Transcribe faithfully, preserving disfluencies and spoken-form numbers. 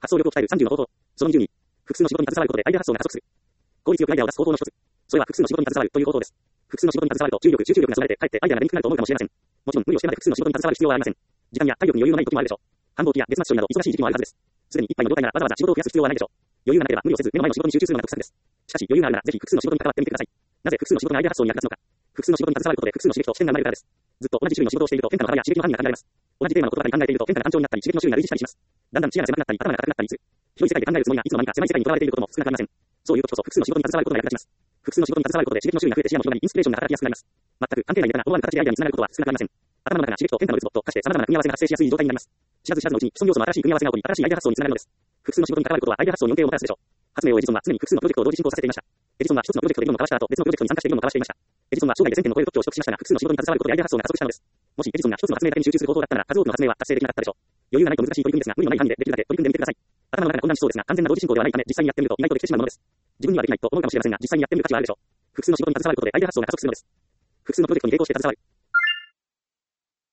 発想力を鍛えるさんじゅうの方法。そのにじゅうに、複数の仕事に携わることでアイデア発想が加速する。効率よくアイデアを出す方法の一つ。それは複数の仕事に携わるという方法です。複数の仕事に携わると注力、集中力がそがれて、かえってアイデアが出にくくなると思うかもしれません。もちろん、無理をしてまで複数の仕事に携わる必要はありません。時間や体力に余裕のない時もあるでしょう。繁忙期や月末処理など忙しい時期もあるはずです。すでに一杯の状態ならわざわざ仕事を増やす必要はないでしょう。余裕がなければ無理をせず目の前の仕事に集中するのが得策です。しかし余裕があるならぜひ複数の仕事に関わってみてください。なぜ複数の仕事がアイデア発想に役立つのか。複数の仕事に携わることで複数の刺激と視点が生まれるからです。ずっと同じ種類の仕事をしていると変化の幅や刺激の範囲が限られます。同じテーマのことばかり考えていると変化が単調になったり刺激の種類が類似したりします。だんだん視野が狭くなったり頭が固くなったりする。広い世界で考えるつもりがいつの間にか狭い世界にとらわれていることも少なくありません。そういう時こそ複数の仕事に携わることが役立ちます。複数の仕事に携わることで刺激の種類が増えて視野も広がりインスピレーションが働きやすくなります。全く関係ないネタが思わぬ形でアイデアにつながることは少なくありません。頭の中が刺激と変化のるつぼと化して様々な組み合わせが発生しやすい状態になります。知らず知らずのうちに既存要素の新しい組み合わせが起こり新しいアイデア発想につながるのです。複数の仕事に関わることはアイデア発想に恩恵をもたらすでしょう。発明王エジソンは常に複数のプロジェクトを同時進行させていました。エジソンは一つのプロジェクトで議論を交わした後、別のプロジェクトに参加して議論を交わしていました。エジソンは生涯でせんてんの超える特許を取得しましたが、複数の仕事に携わることでアイデア発想が加速したのです。もしエジソンが一つの発明だけに集中する方法だったなら、数多くの発明は達成できなかったでしょう。余裕がないと難しい取り組みですが、無理のない範囲でできるだけ取り組んでみてください。頭の中が混乱しそうですが、完全な同時進行ではないため、実際にやってみると意外とできてしまうものです。自分にはできないと思うかもしれませんが、実際にやってみる価値はあるでしょう。複数の仕事に携わることでアイデア発想が加速するのです。複数のプロジェクトに並行して携わる。